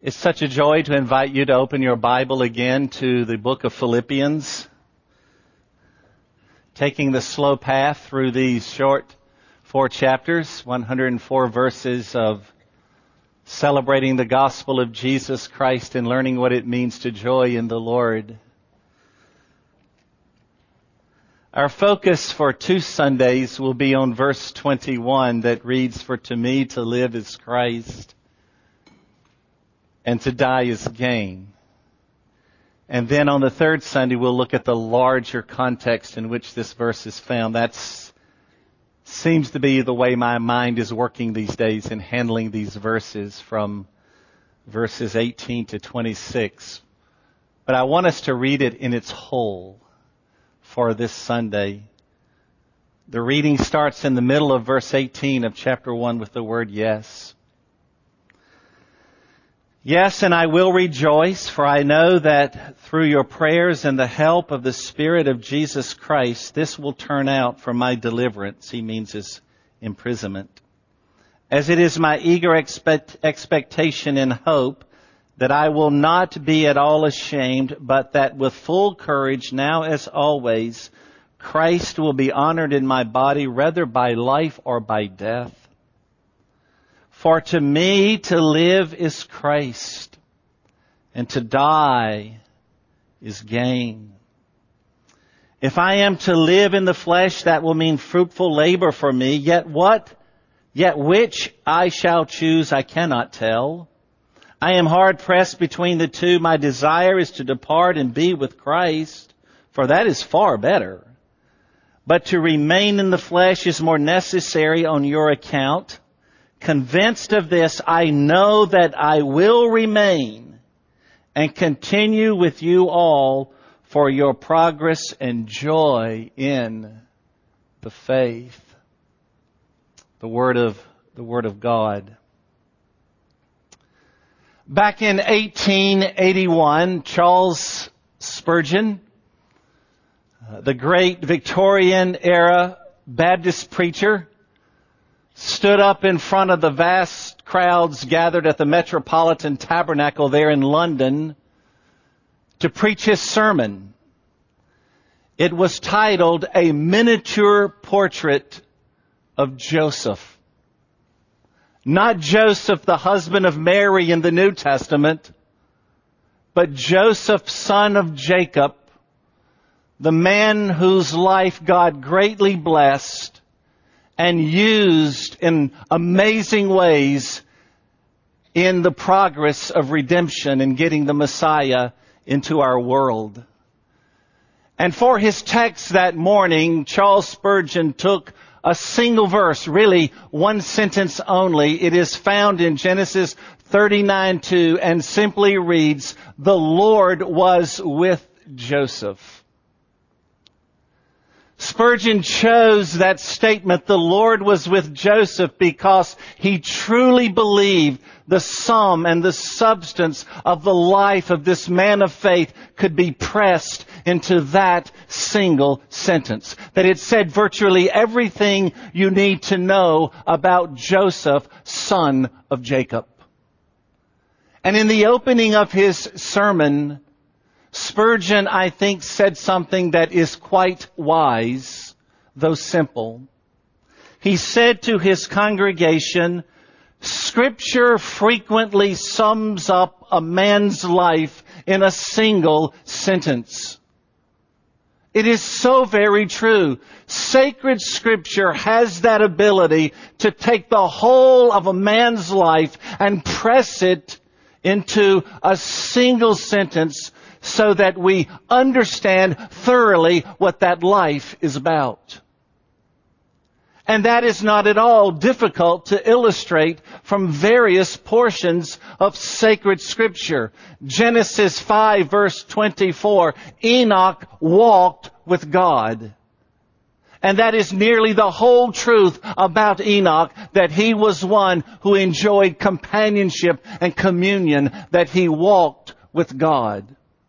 It's such a joy to invite you to open your Bible again to the book of Philippians. Taking the slow path through these short 4 chapters, 104 verses of celebrating the gospel of Jesus Christ and learning what it means to joy in the Lord. Our focus for 2 Sundays will be on verse 21 that reads, "For to me to live is Christ, and to die is gain." And then on the 3rd Sunday, we'll look at the larger context in which this verse is found. That seems to be the way my mind is working these days in handling these verses from verses 18 to 26. But I want us to read it in its whole for this Sunday. The reading starts in the middle of verse 18 of chapter 1 with the word yes. "Yes, and I will rejoice, for I know that through your prayers and the help of the Spirit of Jesus Christ, this will turn out for my deliverance," he means his imprisonment, "as it is my eager expectation and hope that I will not be at all ashamed, but that with full courage, now as always, Christ will be honored in my body, whether by life or by death. For to me to live is Christ, and to die is gain. If I am to live in the flesh, that will mean fruitful labor for me. Yet which I shall choose, I cannot tell. I am hard pressed between the two. My desire is to depart and be with Christ, for that is far better. But to remain in the flesh is more necessary on your account. Convinced of this, I know that I will remain and continue with you all for your progress and joy in the faith." The word of God. Back in 1881, Charles Spurgeon, the great Victorian era Baptist preacher, stood up in front of the vast crowds gathered at the Metropolitan Tabernacle there in London to preach his sermon. It was titled, "A Miniature Portrait of Joseph." Not Joseph, the husband of Mary in the New Testament, but Joseph, son of Jacob, the man whose life God greatly blessed and used in amazing ways in the progress of redemption and getting the Messiah into our world. And for his text that morning, Charles Spurgeon took a single verse, really one sentence only. It is found in Genesis 39:2 and simply reads, "The Lord was with Joseph." Spurgeon chose that statement, "The Lord was with Joseph," because he truly believed the sum and the substance of the life of this man of faith could be pressed into that single sentence. That it said virtually everything you need to know about Joseph, son of Jacob. And in the opening of his sermon, Spurgeon, I think, said something that is quite wise, though simple. He said to his congregation, "Scripture frequently sums up a man's life in a single sentence." It is so very true. Sacred Scripture has that ability to take the whole of a man's life and press it into a single sentence so that we understand thoroughly what that life is about. And that is not at all difficult to illustrate from various portions of sacred Scripture. Genesis 5 verse 24, Enoch walked with God. And that is nearly the whole truth about Enoch, that he was one who enjoyed companionship and communion, that he walked with God.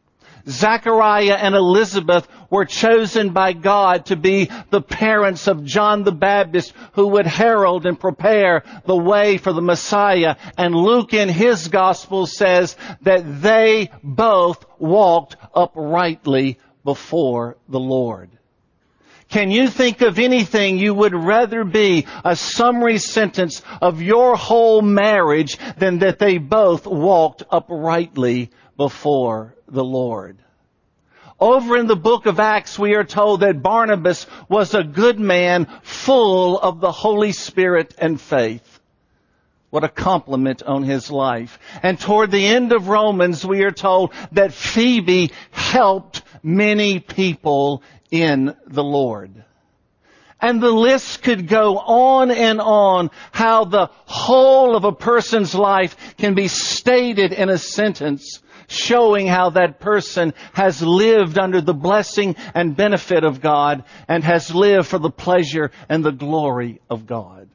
Zachariah and Elizabeth were chosen by God to be the parents of John the Baptist, who would herald and prepare the way for the Messiah. And Luke in his gospel says that they both walked uprightly before the Lord. Can you think of anything you would rather be a summary sentence of your whole marriage than that they both walked uprightly before the Lord? Over in the book of Acts, we are told that Barnabas was a good man, full of the Holy Spirit and faith. What a compliment on his life. And toward the end of Romans, we are told that Phoebe helped many people in the Lord. And the list could go on and on, how the whole of a person's life can be stated in a sentence, showing how that person has lived under the blessing and benefit of God and has lived for the pleasure and the glory of God.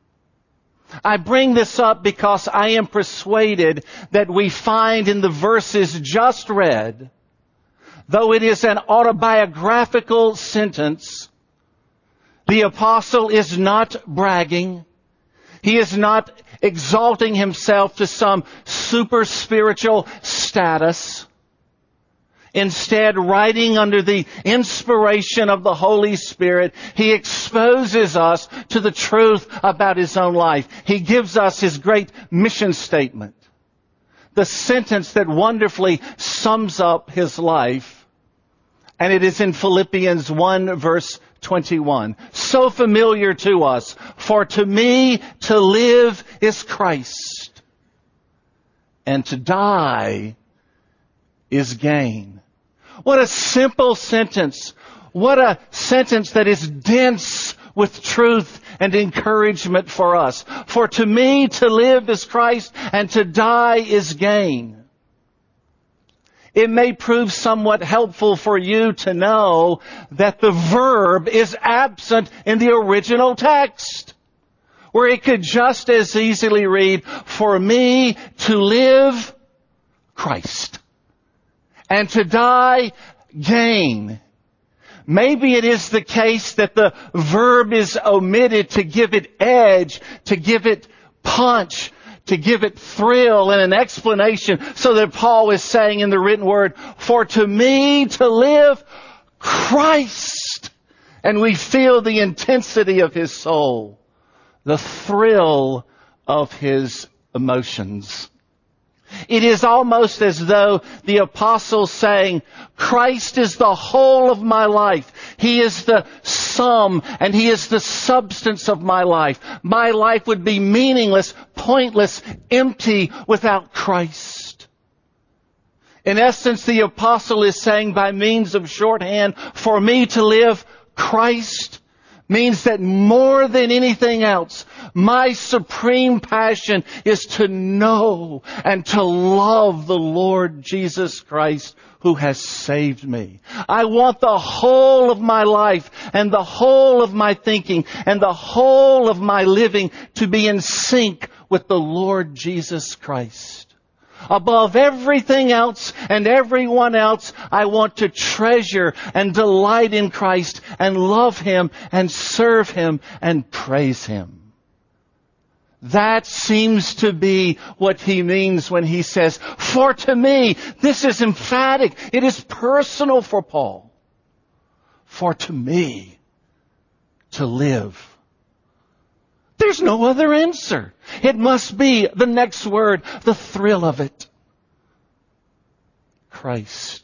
I bring this up because I am persuaded that we find in the verses just read, though it is an autobiographical sentence, the apostle is not bragging. He is not exalting himself to some super spiritual status. Instead, writing under the inspiration of the Holy Spirit, he exposes us to the truth about his own life. He gives us his great mission statement, the sentence that wonderfully sums up his life. And it is in Philippians 1 verse 21. So familiar to us. For to me to live is Christ, and to die is gain. What a simple sentence. What a sentence that is dense with truth and encouragement for us. For to me to live is Christ, and to die is gain. It may prove somewhat helpful for you to know that the verb is absent in the original text, where it could just as easily read, for me to live, Christ, and to die, gain. Maybe it is the case that the verb is omitted to give it edge, to give it punch, to give it thrill and an explanation, so that Paul is saying in the written word, for to me to live, Christ. And we feel the intensity of his soul, the thrill of his emotions. It is almost as though the apostle saying, Christ is the whole of my life. He is the sum and He is the substance of my life. My life would be meaningless, pointless, empty without Christ. In essence, the apostle is saying by means of shorthand, for me to live, Christ means that more than anything else, my supreme passion is to know and to love the Lord Jesus Christ who has saved me. I want the whole of my life and the whole of my thinking and the whole of my living to be in sync with the Lord Jesus Christ. Above everything else and everyone else, I want to treasure and delight in Christ and love Him and serve Him and praise Him. That seems to be what he means when he says, for to me, this is emphatic. It is personal for Paul. For to me, to live. There's no other answer. It must be the next word, the thrill of it. Christ.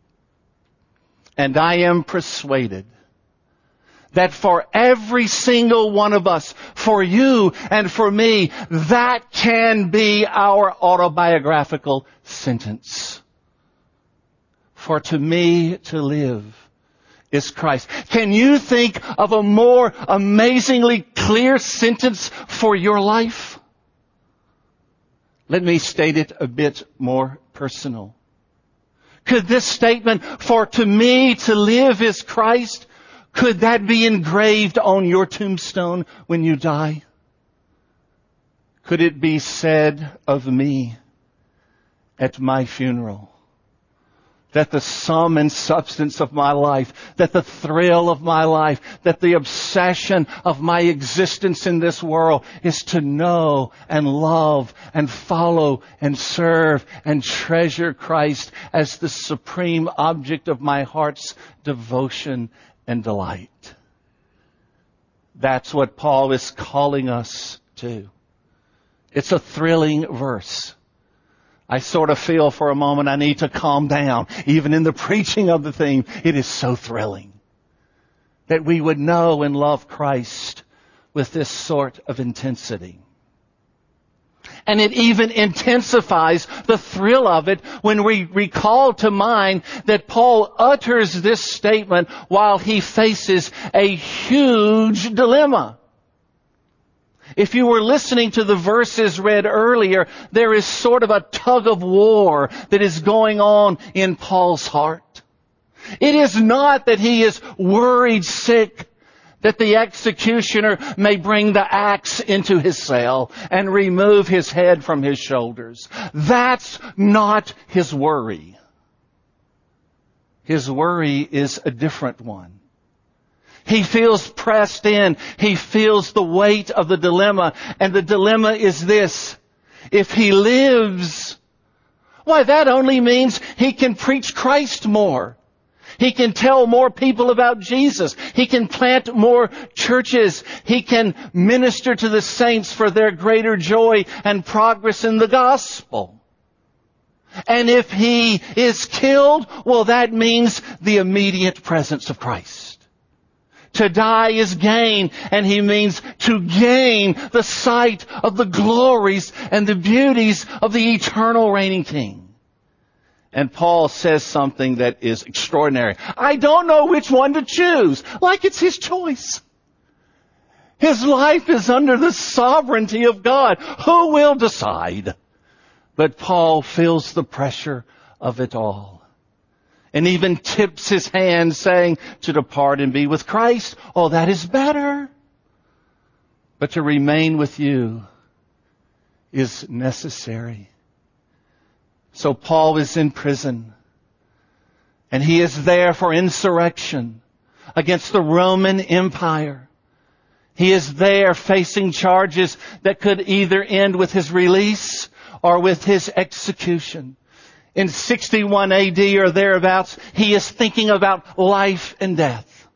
And I am persuaded that for every single one of us, for you and for me, that can be our autobiographical sentence. For to me to live is Christ. Can you think of a more amazingly clear sentence for your life? Let me state it a bit more personal. Could this statement, for to me to live is Christ, could that be engraved on your tombstone when you die? Could it be said of me at my funeral that the sum and substance of my life, that the thrill of my life, that the obsession of my existence in this world is to know and love and follow and serve and treasure Christ as the supreme object of my heart's devotion and delight. That's what Paul is calling us to. It's a thrilling verse. I sort of feel for a moment I need to calm down. Even in the preaching of the theme, it is so thrilling that we would know and love Christ with this sort of intensity. And it even intensifies the thrill of it when we recall to mind that Paul utters this statement while he faces a huge dilemma. If you were listening to the verses read earlier, there is sort of a tug of war that is going on in Paul's heart. It is not that he is worried sick that the executioner may bring the axe into his cell and remove his head from his shoulders. That's not his worry. His worry is a different one. He feels pressed in. He feels the weight of the dilemma. And the dilemma is this. If he lives, why, that only means he can preach Christ more. He can tell more people about Jesus. He can plant more churches. He can minister to the saints for their greater joy and progress in the gospel. And if he is killed, well, that means the immediate presence of Christ. To die is gain, and he means to gain the sight of the glories and the beauties of the eternal reigning King. And Paul says something that is extraordinary. I don't know which one to choose, like it's his choice. His life is under the sovereignty of God. Who will decide? But Paul feels the pressure of it all. And even tips his hand saying to depart and be with Christ. Oh, that is better. But to remain with you is necessary. So Paul is in prison. And he is there for insurrection against the Roman Empire. He is there facing charges that could either end with his release or with his execution. In 61 AD or thereabouts, he is thinking about life and death.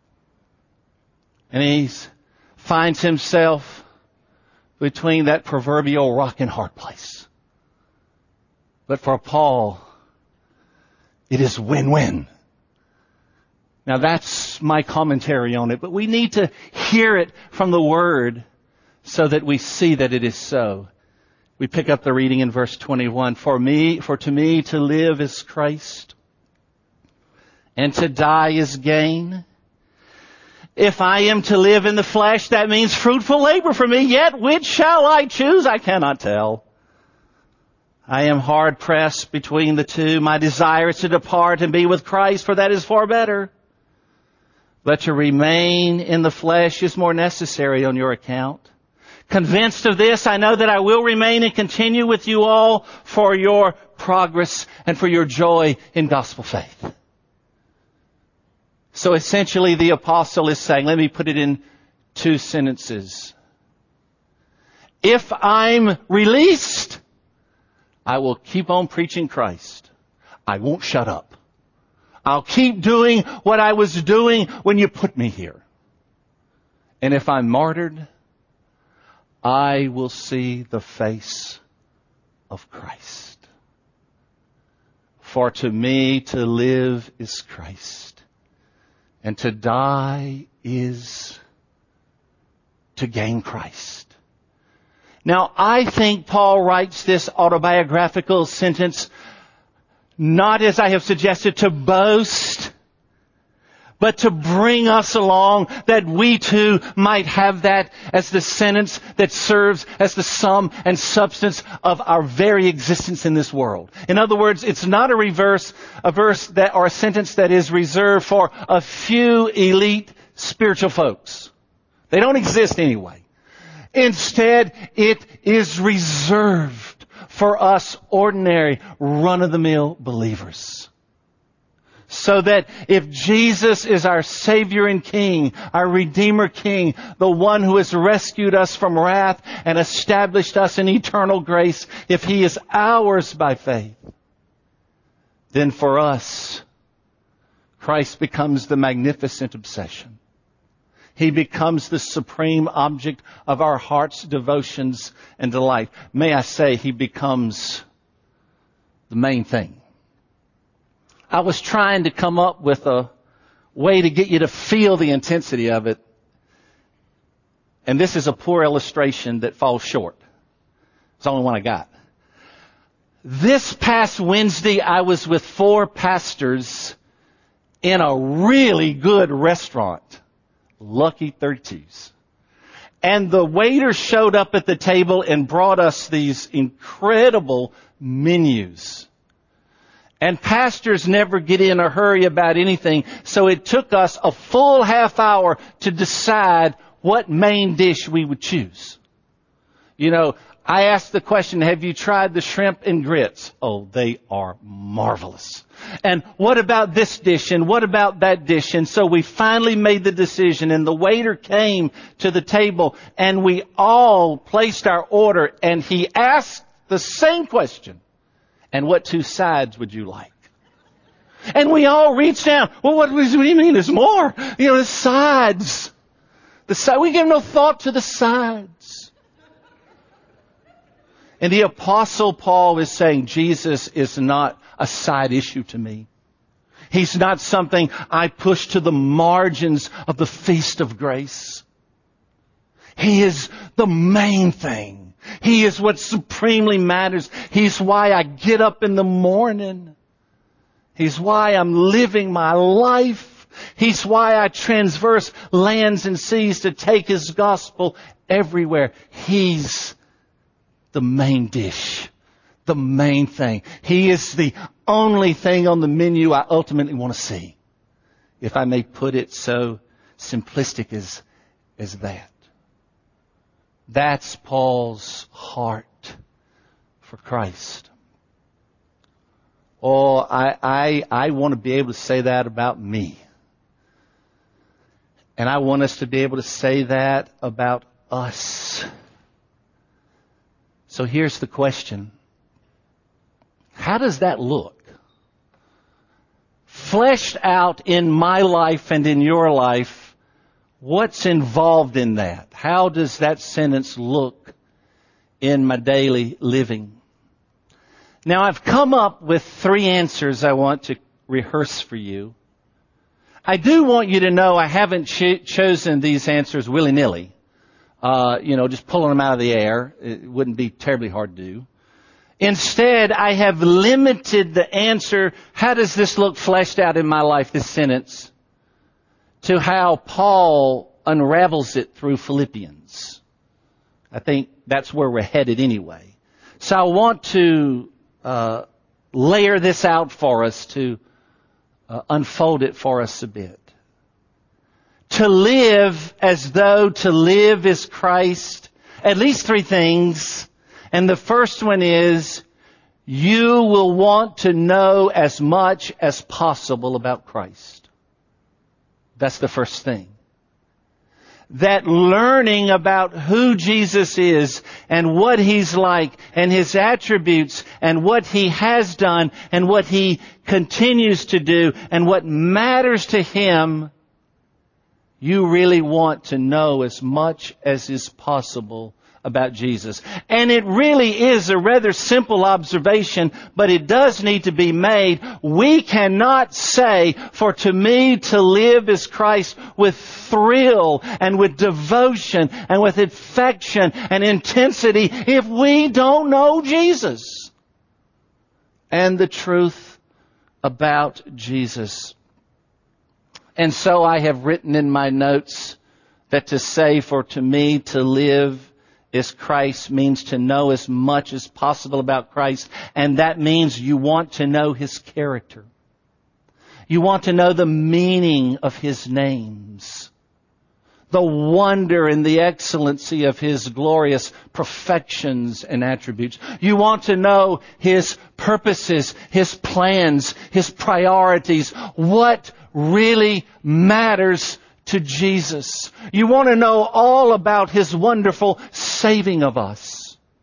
And he finds himself between that proverbial rock and hard place. But for Paul, it is win-win. Now that's my commentary on it, but we need to hear it from the Word so that we see that it is so. We pick up the reading in verse 21. For to me to live is Christ, and to die is gain. If I am to live in the flesh, that means fruitful labor for me. Yet which shall I choose? I cannot tell. I am hard pressed between the two. My desire is to depart and be with Christ, for that is far better. But to remain in the flesh is more necessary on your account. Convinced of this, I know that I will remain and continue with you all for your progress and for your joy in gospel faith. So essentially the apostle is saying, let me put it in 2 sentences. If I'm released, I will keep on preaching Christ. I won't shut up. I'll keep doing what I was doing when you put me here. And if I'm martyred, I will see the face of Christ. For to me to live is Christ, and to die is to gain Christ. Now, I think Paul writes this autobiographical sentence not, as I have suggested, to boast, but to bring us along that we too might have that as the sentence that serves as the sum and substance of our very existence in this world. In other words, it's not a verse that or a sentence that is reserved for a few elite spiritual folks. They don't exist anyway. Instead, it is reserved for us ordinary, run-of-the-mill believers. So that if Jesus is our Savior and King, our Redeemer King, the one who has rescued us from wrath and established us in eternal grace, if He is ours by faith, then for us, Christ becomes the magnificent obsession. He becomes the supreme object of our heart's devotions and delight. May I say, He becomes the main thing. I was trying to come up with a way to get you to feel the intensity of it. And this is a poor illustration that falls short. It's the only one I got. This past Wednesday, I was with 4 pastors in a really good restaurant, Lucky 32's. And the waiter showed up at the table and brought us these incredible menus. And pastors never get in a hurry about anything, so it took us a full half hour to decide what main dish we would choose. You know, I asked the question, have you tried the shrimp and grits? Oh, they are marvelous. And what about this dish and what about that dish? And so we finally made the decision, and the waiter came to the table and we all placed our order, and he asked the same question. And what 2 sides would you like? And we all reached down. Well, what do you mean there's more? You know, the sides. We give no thought to the sides. And the Apostle Paul is saying Jesus is not a side issue to me. He's not something I push to the margins of the feast of grace. He is the main thing. He is what supremely matters. He's why I get up in the morning. He's why I'm living my life. He's why I transverse lands and seas to take His gospel everywhere. He's the main dish, the main thing. He is the only thing on the menu I ultimately want to see, if I may put it so simplistic as that. That's Paul's heart for Christ. Oh, I want to be able to say that about me. And I want us to be able to say that about us. So here's the question. How does that look? Fleshed out in my life and in your life, what's involved in that? How does that sentence look in my daily living? Now, I've come up with 3 answers I want to rehearse for you. I do want you to know I haven't chosen these answers willy-nilly. Just pulling them out of the air. It wouldn't be terribly hard to do. Instead, I have limited the answer, how does this look fleshed out in my life, this sentence, to how Paul unravels it through Philippians. I think that's where we're headed anyway. So I want to layer this out for us, to unfold it for us a bit. To live as though to live is Christ. At least 3 things. And the first one is, you will want to know as much as possible about Christ. That's the first thing. That learning about who Jesus is and what He's like and His attributes and what He has done and what He continues to do and what matters to Him, you really want to know as much as is possible about Jesus. And it really is a rather simple observation, but it does need to be made. We cannot say, for to me to live is Christ, with thrill and with devotion and with affection and intensity if we don't know Jesus and the truth about Jesus. And so I have written in my notes that to say, for to me to live is Christ, means to know as much as possible about Christ. And that means you want to know His character. You want to know the meaning of His names. the wonder and the excellency of His glorious perfections and attributes. You want to know His purposes, His plans, His priorities, what really matters to Jesus. You want to know all about His wonderful saving of us.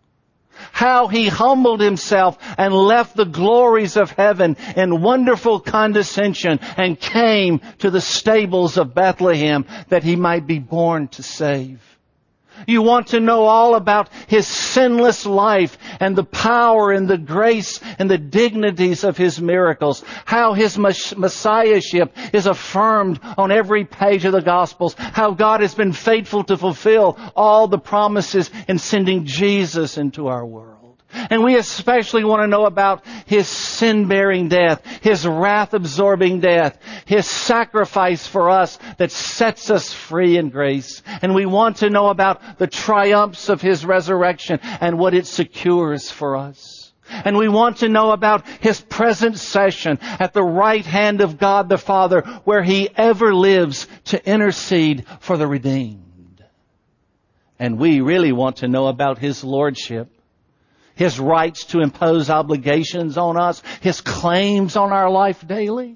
How He humbled Himself and left the glories of heaven in wonderful condescension and came to the stables of Bethlehem that He might be born to save. You want to know all about His sinless life and the power and the grace and the dignities of His miracles. How His Messiahship is affirmed on every page of the Gospels. How God has been faithful to fulfill all the promises in sending Jesus into our world. And we especially want to know about His sin-bearing death, His wrath-absorbing death, His sacrifice for us that sets us free in grace. And we want to know about the triumphs of His resurrection and what it secures for us. And we want to know about His present session at the right hand of God the Father, where He ever lives to intercede for the redeemed. And we really want to know about His lordship, His rights to impose obligations on us, His claims on our life daily.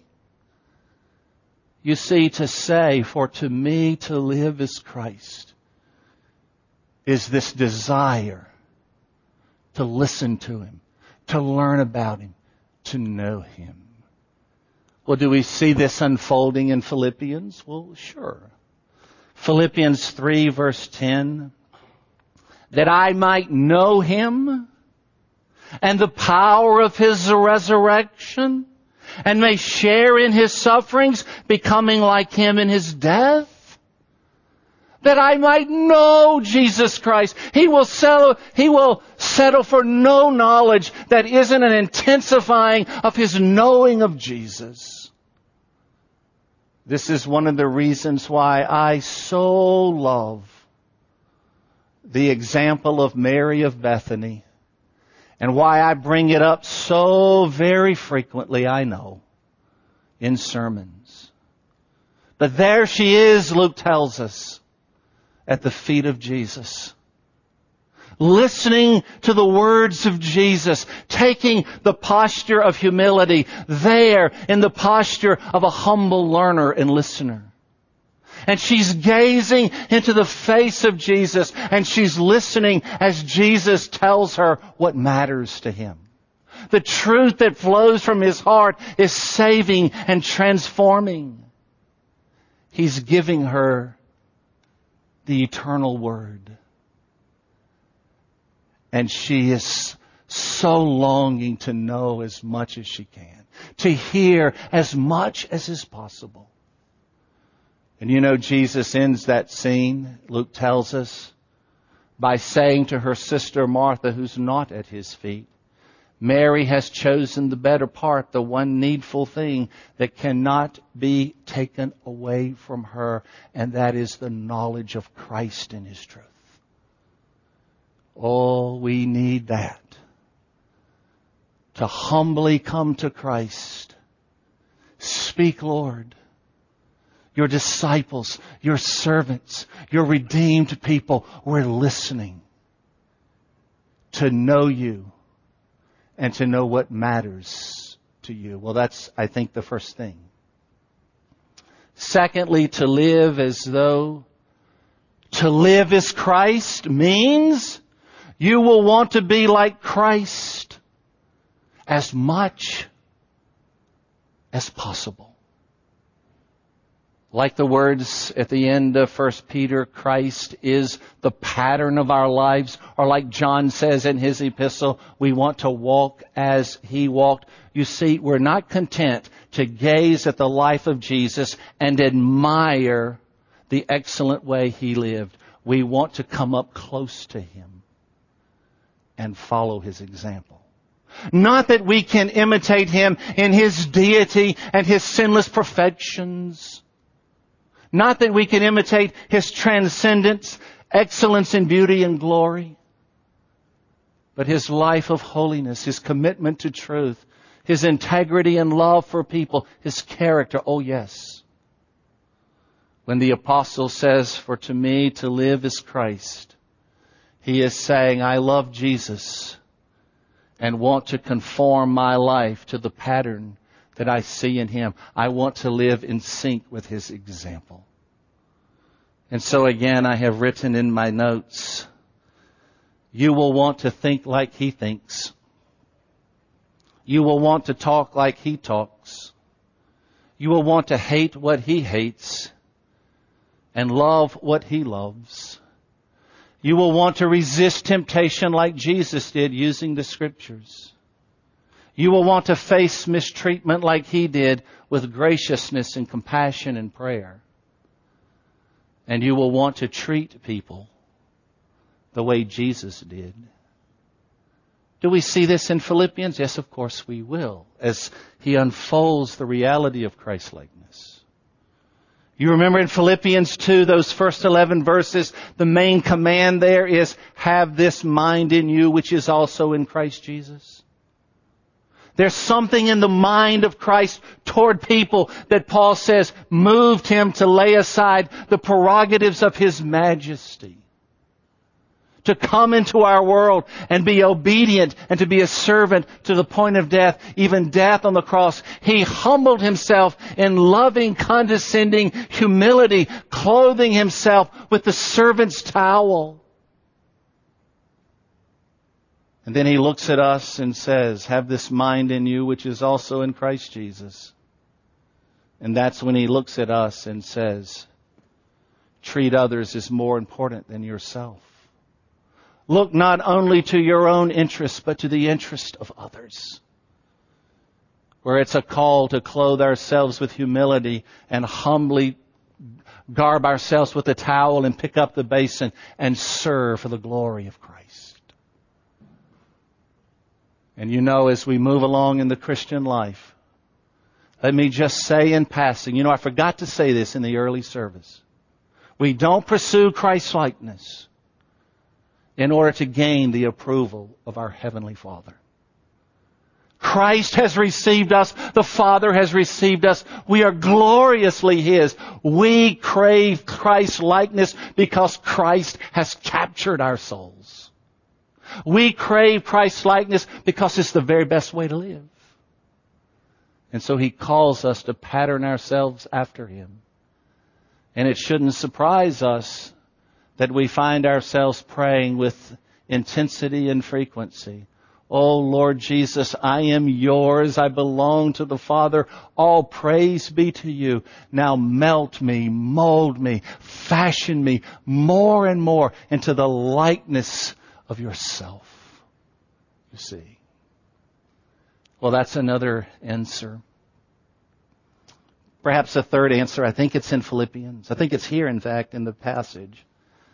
You see, to say, for to me to live is Christ, is this desire to listen to Him, to learn about Him, to know Him. Well, do we see this unfolding in Philippians? Well, sure. Philippians 3 verse 10, that I might know Him and the power of His resurrection, and may share in His sufferings, becoming like Him in His death, that I might know Jesus Christ. He will settle for no knowledge that isn't an intensifying of His knowing of Jesus. This is one of the reasons why I so love the example of Mary of Bethany, and why I bring it up so very frequently, I know, in sermons. But there she is, Luke tells us, at the feet of Jesus, listening to the words of Jesus, taking the posture of humility, there in the posture of a humble learner and listener. And she's gazing into the face of Jesus, and she's listening as Jesus tells her what matters to Him. The truth that flows from His heart is saving and transforming. He's giving her the eternal Word. And she is so longing to know as much as she can, to hear as much as is possible. And you know, Jesus ends that scene, Luke tells us, by saying to her sister Martha, who's not at His feet, Mary has chosen the better part, the one needful thing that cannot be taken away from her, and that is the knowledge of Christ and His truth. Oh, we need that. To humbly come to Christ. Speak, Lord. Your disciples, your servants, your redeemed people, we're listening to know You and to know what matters to You. Well, that's, I think, the first thing. Secondly, to live as though to live as Christ means you will want to be like Christ as much as possible. Like the words at the end of 1 Peter, Christ is the pattern of our lives. Or like John says in his epistle, we want to walk as He walked. You see, we're not content to gaze at the life of Jesus and admire the excellent way He lived. We want to come up close to Him and follow His example. Not that we can imitate Him in His deity and His sinless perfections. Not that we can imitate His transcendence, excellence in beauty and glory. But His life of holiness, His commitment to truth, His integrity and love for people, His character, oh yes. When the apostle says, "For to me to live is Christ," he is saying, I love Jesus and want to conform my life to the pattern that I see in Him. I want to live in sync with His example. And so again, I have written in my notes, you will want to think like He thinks. You will want to talk like He talks. You will want to hate what He hates and love what He loves. You will want to resist temptation like Jesus did using the Scriptures. You will want to face mistreatment like He did with graciousness and compassion and prayer. And you will want to treat people the way Jesus did. Do we see this in Philippians? Yes, of course we will, as he unfolds the reality of Christ-likeness. You remember in Philippians 2, those first 11 verses, the main command there is, have this mind in you which is also in Christ Jesus. There's something in the mind of Christ toward people that Paul says moved him to lay aside the prerogatives of His majesty, to come into our world and be obedient and to be a servant to the point of death, even death on the cross. He humbled Himself in loving, condescending humility, clothing Himself with the servant's towel. And then He looks at us and says, have this mind in you which is also in Christ Jesus. And that's when He looks at us and says, treat others as more important than yourself. Look not only to your own interests, but to the interest of others. Where it's a call to clothe ourselves with humility and humbly garb ourselves with a towel and pick up the basin and serve for the glory of Christ. And you know, as we move along in the Christian life, let me just say in passing, I forgot to say this in the early service. We don't pursue Christ-likeness in order to gain the approval of our Heavenly Father. Christ has received us. The Father has received us. We are gloriously His. We crave Christ-likeness because Christ has captured our souls. We crave Christ-likeness because it's the very best way to live. And so He calls us to pattern ourselves after Him. And it shouldn't surprise us that we find ourselves praying with intensity and frequency. Oh, Lord Jesus, I am yours. I belong to the Father. All praise be to you. Now melt me, mold me, fashion me more and more into the likeness of yourself. You see. Well, that's another answer. Perhaps a third answer. I think it's in Philippians. I think it's here, in fact, in the passage.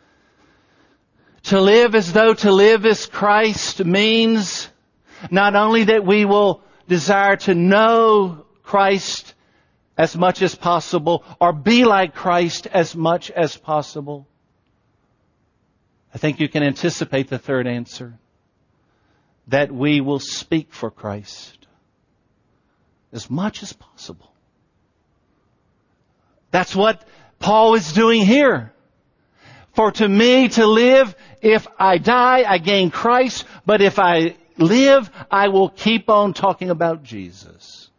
To live as though to live is Christ means not only that we will desire to know Christ as much as possible or be like Christ as much as possible. I think you can anticipate the third answer, that we will speak for Christ as much as possible. That's what Paul is doing here. For to me to live, if I die, I gain Christ. But if I live, I will keep on talking about Jesus.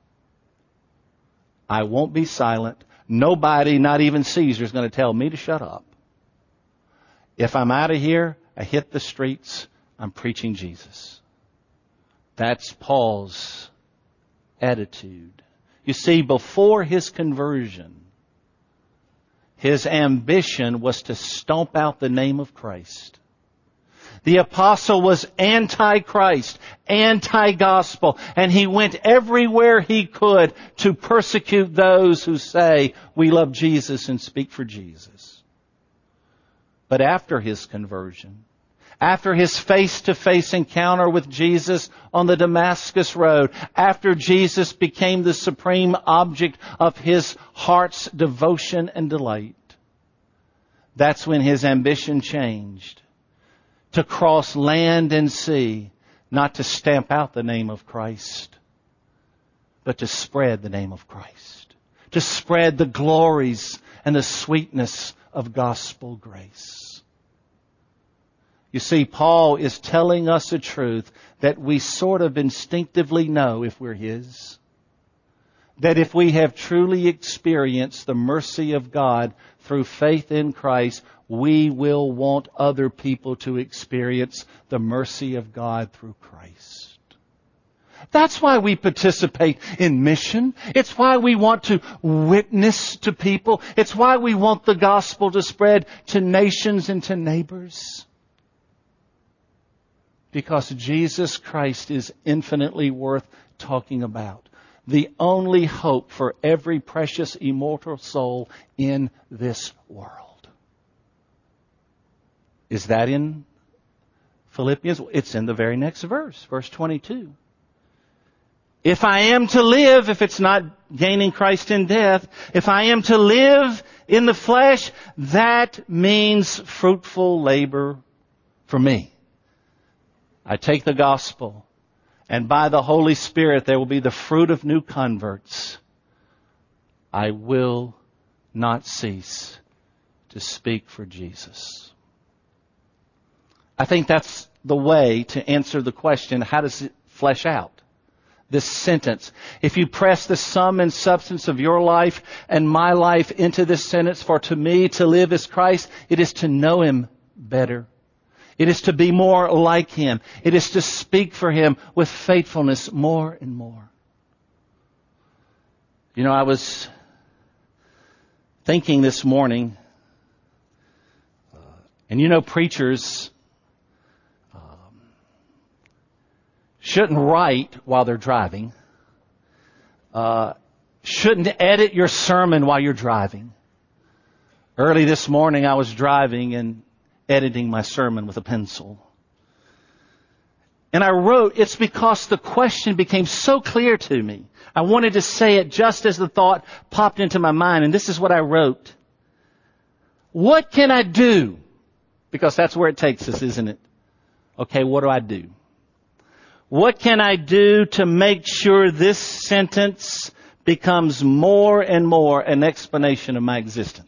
I won't be silent. Nobody, not even Caesar, is going to tell me to shut up. If I'm out of here, I hit the streets, I'm preaching Jesus. That's Paul's attitude. You see, before his conversion, his ambition was to stomp out the name of Christ. The apostle was anti-Christ, anti-gospel, and he went everywhere he could to persecute those who say, we love Jesus and speak for Jesus. But after his conversion, after his face-to-face encounter with Jesus on the Damascus Road, after Jesus became the supreme object of his heart's devotion and delight, that's when his ambition changed to cross land and sea, not to stamp out the name of Christ, but to spread the name of Christ, to spread the glories and the sweetness of gospel grace. You see, Paul is telling us a truth that we sort of instinctively know if we're his. That if we have truly experienced the mercy of God through faith in Christ, we will want other people to experience the mercy of God through Christ. That's why we participate in mission. It's why we want to witness to people. It's why we want the gospel to spread to nations and to neighbors. Because Jesus Christ is infinitely worth talking about. The only hope for every precious immortal soul in this world. Is that in Philippians? It's in the very next verse, verse 22. If I am to live, if it's not gaining Christ in death, if I am to live in the flesh, that means fruitful labor for me. I take the gospel, and by the Holy Spirit there will be the fruit of new converts. I will not cease to speak for Jesus. I think that's the way to answer the question, how does it flesh out? This sentence. If you press the sum and substance of your life and my life into this sentence, for to me to live is Christ, it is to know Him better. It is to be more like Him. It is to speak for Him with faithfulness more and more. You know, I was thinking this morning, and you know, preachers shouldn't write while they're driving. Shouldn't edit your sermon while you're driving. Early this morning I was driving and editing my sermon with a pencil. And I wrote, it's because the question became so clear to me. I wanted to say it just as the thought popped into my mind. And this is what I wrote. What can I do? Because that's where it takes us, isn't it? Okay, what do I do? What can I do to make sure this sentence becomes more and more an explanation of my existence?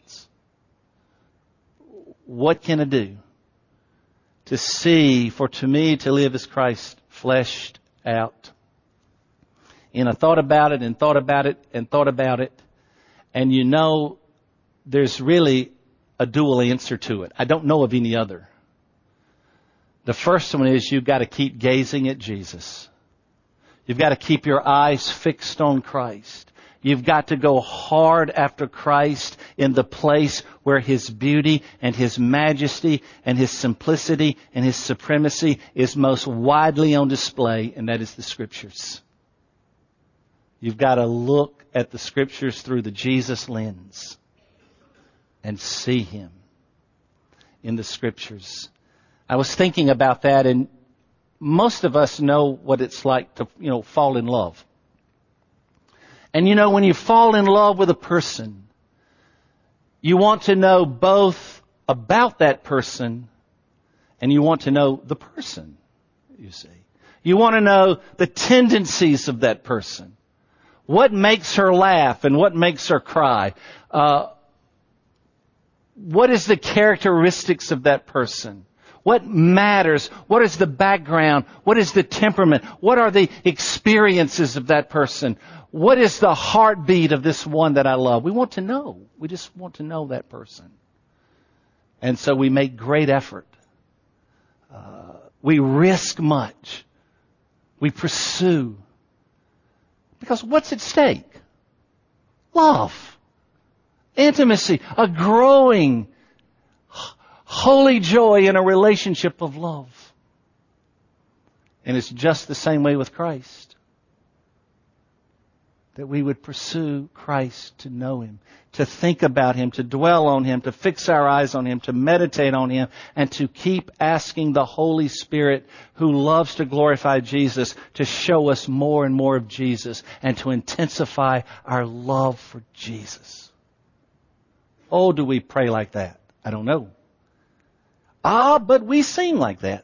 What can I do to see, for to me to live is Christ fleshed out? And I thought about it and thought about it and thought about it. And you know, there's really a dual answer to it. I don't know of any other. The first one is you've got to keep gazing at Jesus. You've got to keep your eyes fixed on Christ. You've got to go hard after Christ in the place where His beauty and His majesty and His simplicity and His supremacy is most widely on display, and that is the Scriptures. You've got to look at the Scriptures through the Jesus lens and see Him in the Scriptures. I was thinking about that, and most of us know what it's like to, fall in love. And when you fall in love with a person, you want to know both about that person and you want to know the person, you see. You want to know the tendencies of that person. What makes her laugh and what makes her cry? What is the characteristics of that person? What matters? What is the background? What is the temperament? What are the experiences of that person? What is the heartbeat of this one that I love? We want to know. We just want to know that person. And so we make great effort. We risk much. We pursue. Because what's at stake? Love. Intimacy. A growing, holy joy in a relationship of love. And it's just the same way with Christ. That we would pursue Christ, to know Him, to think about Him, to dwell on Him, to fix our eyes on Him, to meditate on Him, and to keep asking the Holy Spirit, who loves to glorify Jesus, to show us more and more of Jesus and to intensify our love for Jesus. Oh, do we pray like that? I don't know. But we sing like that.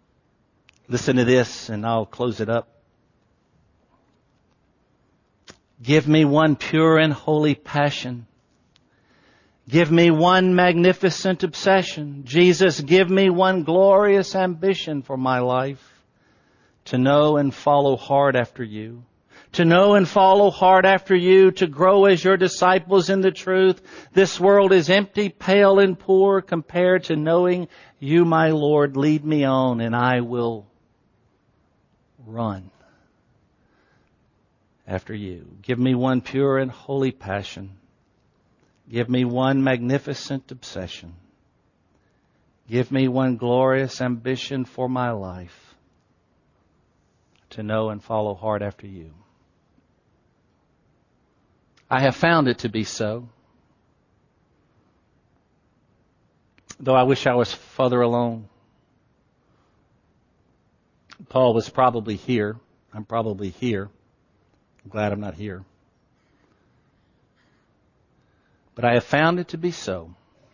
Listen to this and I'll close it up. Give me one pure and holy passion. Give me one magnificent obsession. Jesus, give me one glorious ambition for my life. To know and follow hard after you. To know and follow hard after you. To grow as your disciples in the truth. This world is empty, pale, and poor compared to knowing you, my Lord. Lead me on and I will run after you. Give me one pure and holy passion. Give me one magnificent obsession. Give me one glorious ambition for my life. To know and follow hard after you. I have found it to be so. Though I wish I was further along. Paul was probably here. I'm probably here. I'm glad I'm not here. But I have found it to be so.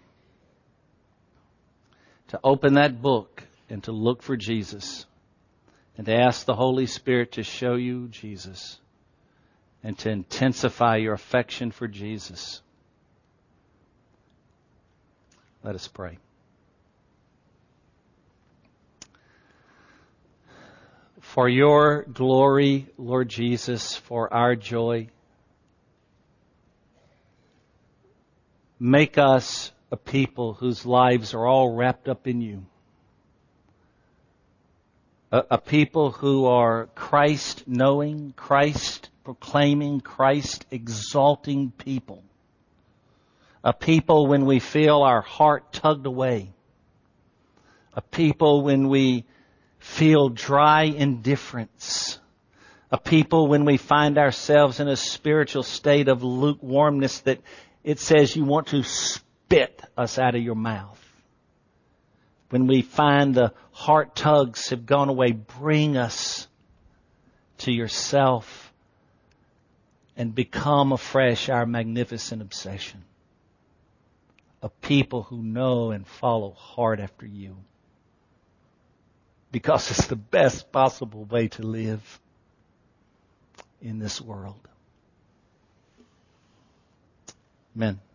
To open that book and to look for Jesus. And to ask the Holy Spirit to show you Jesus. And to intensify your affection for Jesus. Let us pray. For your glory, Lord Jesus, for our joy, make us a people whose lives are all wrapped up in you. A people who are Christ knowing, Christ proclaiming, Christ exalting people. A people when we feel our heart tugged away. A people when we feel dry indifference. A people when we find ourselves in a spiritual state of lukewarmness that it says you want to spit us out of your mouth. When we find the heart tugs have gone away, bring us to yourself and become afresh our magnificent obsession. A people who know and follow hard after you. Because it's the best possible way to live in this world. Amen.